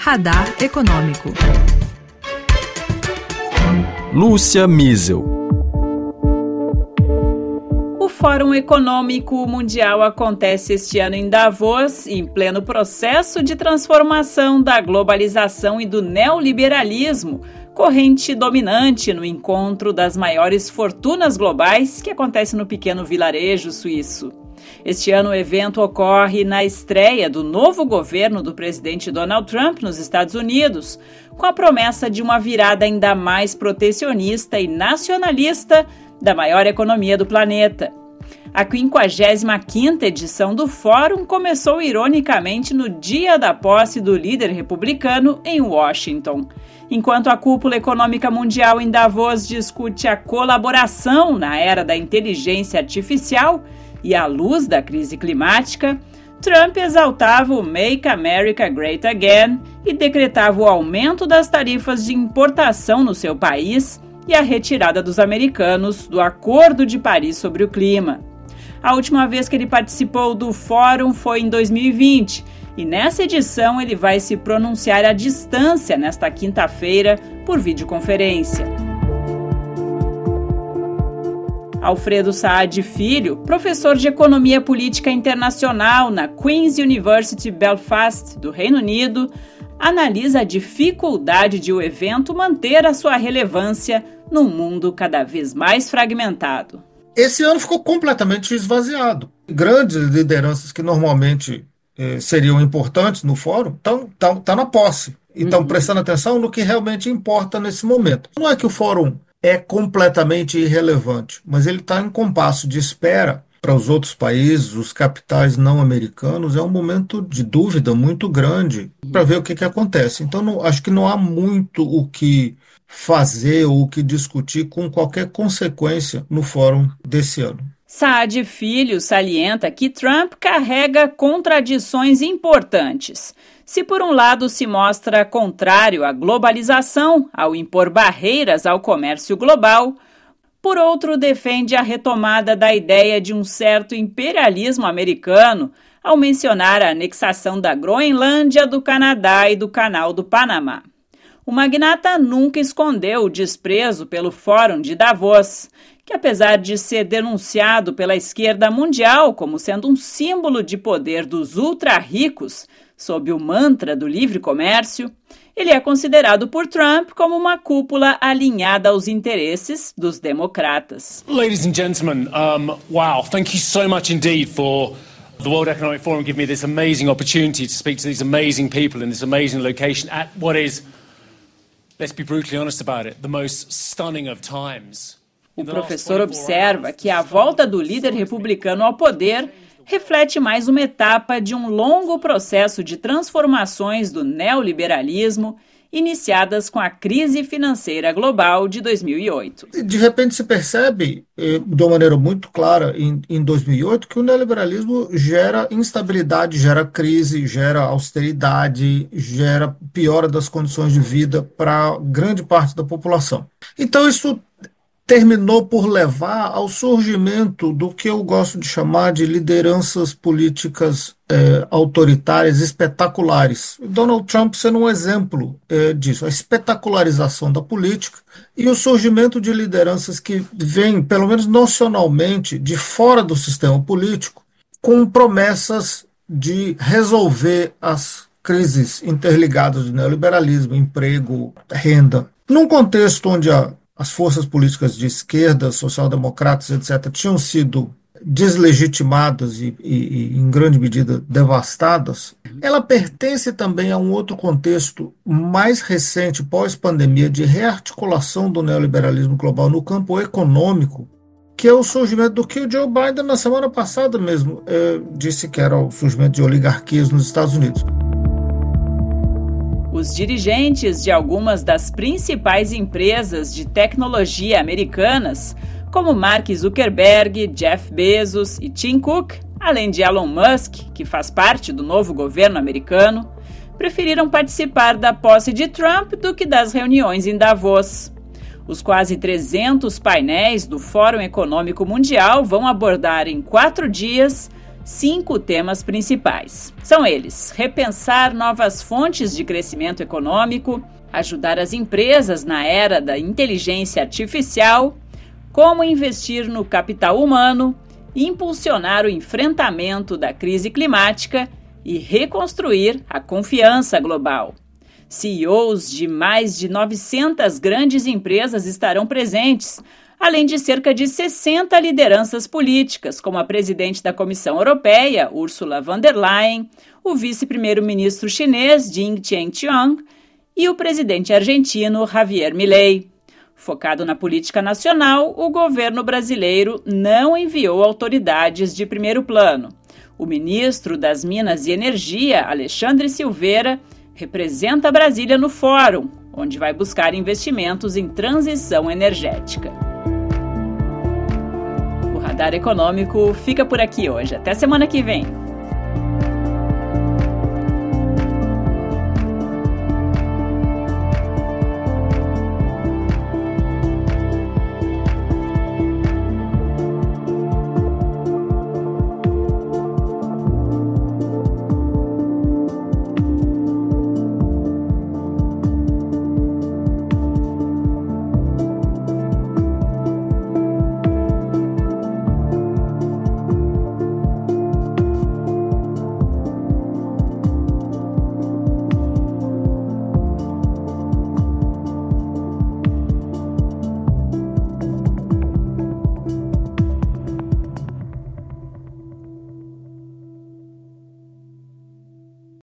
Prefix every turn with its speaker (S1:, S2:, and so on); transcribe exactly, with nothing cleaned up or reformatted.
S1: Radar Econômico.
S2: Lúcia Miesel.
S3: O Fórum Econômico Mundial acontece este ano em Davos, em pleno processo de transformação da globalização e do neoliberalismo, corrente dominante no encontro das maiores fortunas globais que acontece no pequeno vilarejo suíço. Este ano o evento ocorre na estreia do novo governo do presidente Donald Trump nos Estados Unidos, com a promessa de uma virada ainda mais protecionista e nacionalista da maior economia do planeta. A quinquagésima quinta edição do Fórum começou ironicamente no dia da posse do líder republicano em Washington. Enquanto a cúpula econômica mundial em Davos discute a colaboração na era da inteligência artificial e à luz da crise climática, Trump exaltava o Make America Great Again e decretava o aumento das tarifas de importação no seu país e a retirada dos americanos do Acordo de Paris sobre o Clima. A última vez que ele participou do fórum foi em dois mil e vinte, e nessa edição ele vai se pronunciar à distância nesta quinta-feira por videoconferência. Alfredo Saad Filho, professor de Economia Política Internacional na Queen's University Belfast, do Reino Unido, analisa a dificuldade de o evento manter a sua relevância num mundo cada vez mais fragmentado.
S4: Esse ano ficou completamente esvaziado. Grandes lideranças que normalmente eh, seriam importantes no fórum estão tão, tão na posse e estão uhum. prestando atenção no que realmente importa nesse momento. Não é que o fórum é completamente irrelevante, mas ele está em compasso de espera para os outros países, os capitais não americanos. É um momento de dúvida muito grande para ver o que, que acontece. Então, não, acho que não há muito o que fazer ou o que discutir com qualquer consequência no fórum desse ano.
S3: Saad Filho salienta que Trump carrega contradições importantes. Se por um lado se mostra contrário à globalização, ao impor barreiras ao comércio global, por outro defende a retomada da ideia de um certo imperialismo americano ao mencionar a anexação da Groenlândia, do Canadá e do Canal do Panamá. O magnata nunca escondeu o desprezo pelo Fórum de Davos, que apesar de ser denunciado pela esquerda mundial como sendo um símbolo de poder dos ultra-ricos, sob o mantra do livre comércio, ele é considerado por Trump como uma cúpula alinhada aos interesses dos democratas.
S5: Ladies and gentlemen, um, wow, thank you so much indeed for the World Economic Forum giving me this amazing opportunity to speak to these amazing people in this amazing location at what is, let's be brutally honest about it, the most stunning of times.
S3: O professor observa que a volta do líder republicano ao poder reflete mais uma etapa de um longo processo de transformações do neoliberalismo iniciadas com a crise financeira global de dois mil e oito.
S4: De repente se percebe, de uma maneira muito clara, em, em dois mil e oito, que o neoliberalismo gera instabilidade, gera crise, gera austeridade, gera piora das condições de vida para grande parte da população. Então isso terminou por levar ao surgimento do que eu gosto de chamar de lideranças políticas eh, autoritárias espetaculares. Donald Trump sendo um exemplo eh, disso, a espetacularização da política e o surgimento de lideranças que vêm, pelo menos nocionalmente, de fora do sistema político, com promessas de resolver as crises interligadas do neoliberalismo, emprego, renda. Num contexto onde a as forças políticas de esquerda, social-democratas, etcétera, tinham sido deslegitimadas e, e, e, em grande medida, devastadas, ela pertence também a um outro contexto mais recente, pós-pandemia, de rearticulação do neoliberalismo global no campo econômico, que é o surgimento do que o Joe Biden, na semana passada mesmo, é, disse que era o surgimento de oligarquias nos Estados Unidos.
S3: Os dirigentes de algumas das principais empresas de tecnologia americanas, como Mark Zuckerberg, Jeff Bezos e Tim Cook, além de Elon Musk, que faz parte do novo governo americano, preferiram participar da posse de Trump do que das reuniões em Davos. Os quase trezentos painéis do Fórum Econômico Mundial vão abordar em quatro dias cinco temas principais. São eles: repensar novas fontes de crescimento econômico, ajudar as empresas na era da inteligência artificial, como investir no capital humano, impulsionar o enfrentamento da crise climática e reconstruir a confiança global. C E Os de mais de novecentas grandes empresas estarão presentes, além de cerca de sessenta lideranças políticas, como a presidente da Comissão Europeia, Ursula von der Leyen, o vice-primeiro-ministro chinês, Ding Tianqiang, e o presidente argentino, Javier Milei. Focado na política nacional, o governo brasileiro não enviou autoridades de primeiro plano. O ministro das Minas e Energia, Alexandre Silveira, representa Brasília no fórum, onde vai buscar investimentos em transição energética. O Radar Econômico fica por aqui hoje. Até semana que vem.